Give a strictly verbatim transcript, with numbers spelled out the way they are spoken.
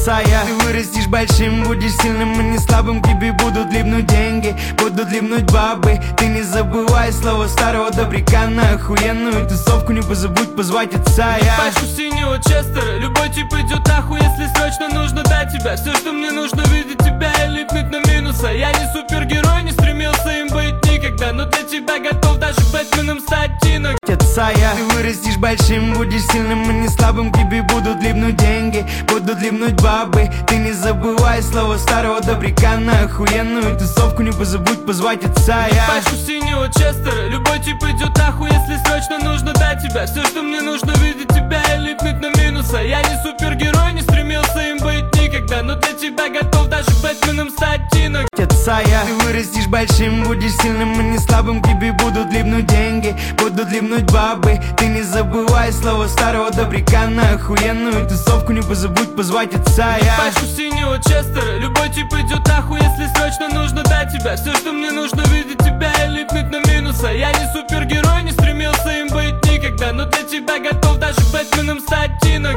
отца я. Ты вырастешь большим, будешь сильным и не слабым. К тебе будут липнуть деньги, будут липнуть бабы. Ты не забывай слово старого добряка. На охуенную тусовку не позабудь позвать отца я. Пачку синего Честера, любой тип идет нахуй, если срочно нужно дать тебя. Все, что мне нужно, видеть тебя и липнуть на минуса. Я не супергерой, не стремился им быть никогда, но для тебя готов даже Бэтменом стать Тино. Отца я. Ты вырастешь большим, будешь сильным и не слабым. К тебе будут липнуть деньги, будут липнуть бабы. Ты не забывай слово старого добряка. На охуенную тусовку не позабудь позвать отца я. Пачку синего Честера, любой тип идет нахуй, если срочно нужно дать тебя. Все, что мне нужно, видеть тебя и липнуть на минуса. Я не супергерой, не стремился им быть никогда, но для тебя готов даже Бэтменом стать Тино. Отца я. Ты вырастешь большим, будешь сильным и не слабым. К тебе будут липнуть деньги, будут липнуть бабы. Ты не забывай слово старого добряка. На охуенную тусовку не позабудь позвать отца я. Пачку синего Честера, любой тип идет нахуй, если срочно нужно дать тебя. Все, что мне нужно, видеть тебя и липнуть на минуса. Я не супергерой, не стремился им быть никогда, но для тебя готов даже Бэтменом стать Тино.